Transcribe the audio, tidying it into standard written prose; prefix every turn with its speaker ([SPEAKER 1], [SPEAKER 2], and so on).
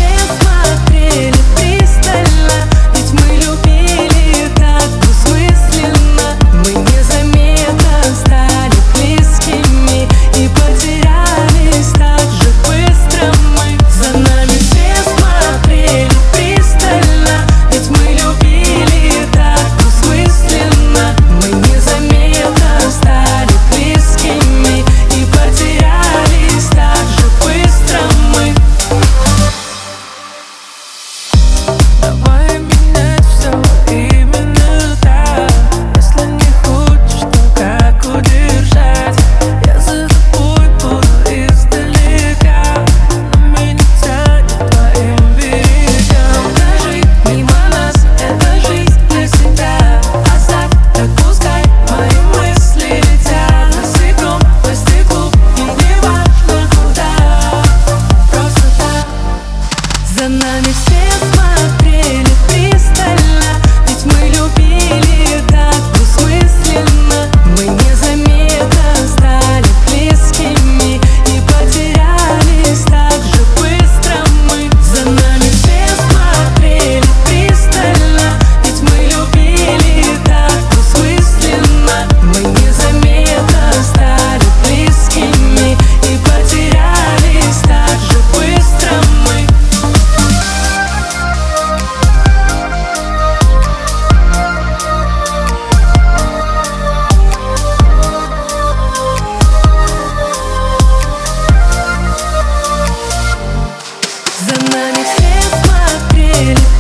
[SPEAKER 1] За нами все смотрели пристально, ведь мы любили так двусмысленно. Мы незаметно стали близкими и потерялись так же быстро мы. За нами все смотрели пристально, ведь мы любили так двусмысленно. Мы незаметно стали близкими и потерялись так же быстро мы. За нами все смотрели